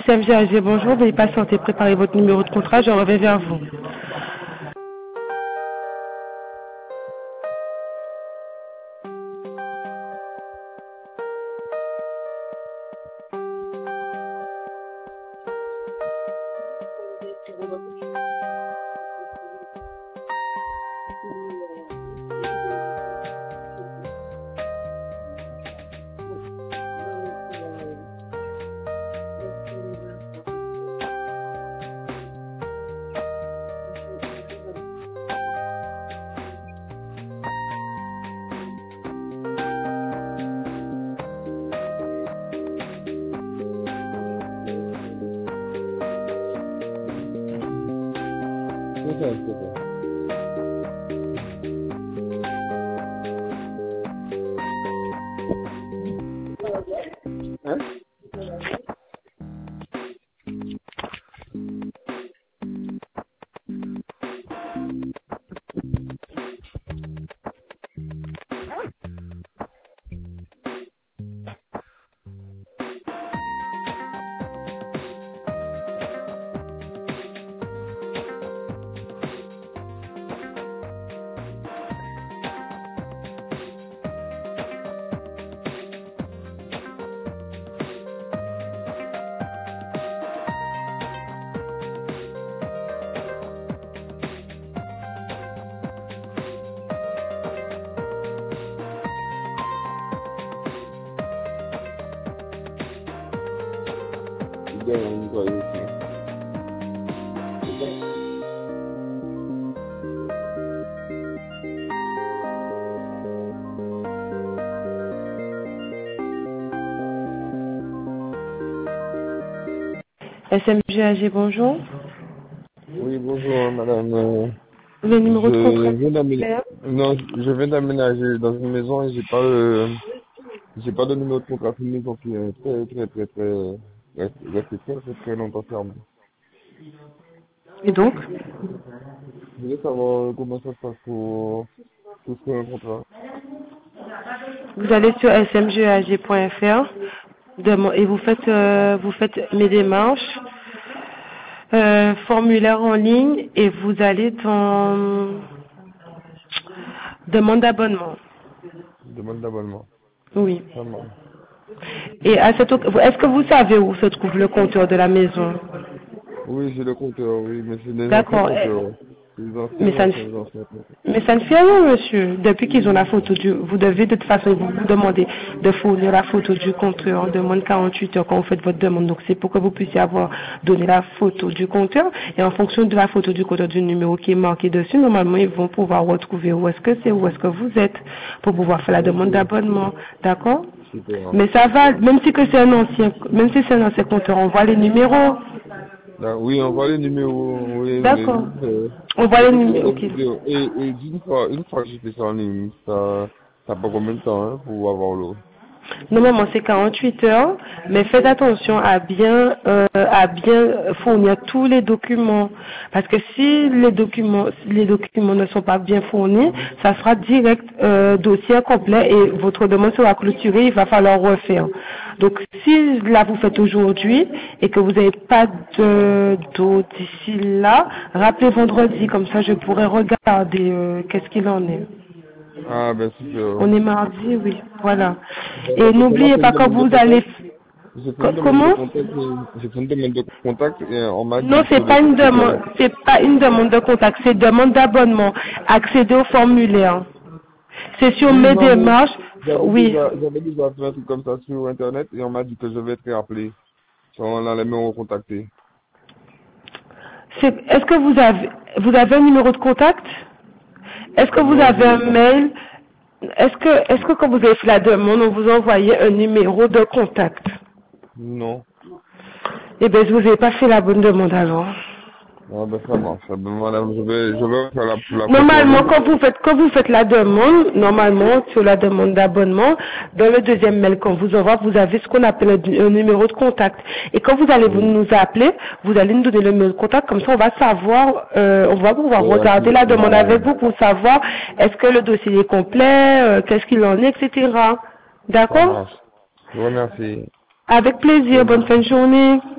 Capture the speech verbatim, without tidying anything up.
S M G A G, bonjour, veuillez patienter, préparez votre numéro de contrat, je reviens vers vous. Hein? Bien, on doit y aller. S M G A G, bonjour. Oui, bonjour, madame. Euh, Le numéro de contrat. Je viens d'aménager. Non, je viens d'aménager dans une maison et j'ai pas le, j'ai pas de numéro de contrat. C'est une maison qui est très, très, très, très, reste reste très, très, très longtemps fermée. Et donc, Je voulais savoir comment ça se passe pour souscrire un contrat. vous allez sur S M G A G point F R demo- et vous faites, euh, vous faites mes démarches, euh, formulaire en ligne et vous allez dans demande d'abonnement. Demande d'abonnement. Oui. Ça marche. Et à cette, oc- est-ce que vous savez où se trouve le compteur de la maison? Oui, j'ai le compteur, oui, mais c'est des anciens D'accord. Eh, compteurs. C'est des anciens, Mais ça ne, anciens, anciens compteurs. mais ça ne fait rien, monsieur. Depuis qu'ils ont la photo du, vous devez de toute façon, vous vous demandez de fournir la photo du compteur. On demande quarante-huit heures quand vous faites votre demande. Donc c'est pour que vous puissiez avoir donné la photo du compteur. Et en fonction de la photo du compteur du numéro qui est marqué dessus, normalement ils vont pouvoir retrouver où est-ce que c'est, où est-ce que vous êtes, pour pouvoir faire la demande Ok, d'abonnement. D'accord? super, Mais ça va, super. même si que c'est un ancien, même si c'est un ancien compteur, on voit les numéros. Là, oui, on voit les numéros, oui, mais D'accord. juste, euh, On voit j'ai les fait sur numéros. des Ok. vidéos. Et, et d'une fois, une fois que j'ai fait ça en ligne, ça, ça prend combien de temps, hein, pour avoir l'eau? Normalement, c'est quarante-huit heures, mais faites attention à bien, euh, à bien fournir tous les documents. Parce que si les documents, si les documents ne sont pas bien fournis, ça sera direct euh, dossier complet et votre demande sera clôturée, il va falloir refaire. Donc, si là vous faites aujourd'hui et que vous n'avez pas de d'eau d'ici là, rappelez vendredi, comme ça je pourrai regarder euh, qu'est-ce qu'il en est. Ah, ben super. On est mardi, oui, voilà. Ben, Et parce qu'on a n'oubliez fait une pas quand demande de vous allez... contact. J'ai fait Co- une demande de Comment? contact, et- j'ai fait une demande de contact et on m'a Non, dit que c'est pas le, une demande, c'était, c'est pas une demande de contact, c'est demande d'abonnement. Accéder au formulaire. C'est sur oui, mes non, mais démarches. j'avais Oui. déjà, j'avais déjà fait un truc comme ça sur Internet et on m'a dit que je vais être rappelé. On allait me recontacter. C'est- Est-ce que vous avez, vous avez un numéro de contact? Est-ce que vous Non, je avez l'ai un pas. mail? Est-ce que, est-ce que quand vous avez fait la demande, on vous envoyait un numéro de contact? Non. Eh bien, je vous ai pas fait la bonne demande alors. Ah ben ça marche. Ah ben, madame, je vais, je vais faire la, la photo en Normalement, ligne. quand vous faites, quand vous faites la demande, normalement, sur la demande d'abonnement, dans le deuxième mail qu'on vous envoie, vous avez ce qu'on appelle un, un numéro de contact. Et quand vous allez vous Oui. nous appeler, vous allez nous donner le numéro de contact, comme ça on va savoir, euh, on va pouvoir Et à regarder qui- la demande voilà. avec vous pour savoir est-ce que le dossier est complet, euh, qu'est-ce qu'il en est, et cetera. Ça D'accord? marche. Je vous remercie. Avec plaisir, bonne fin de journée.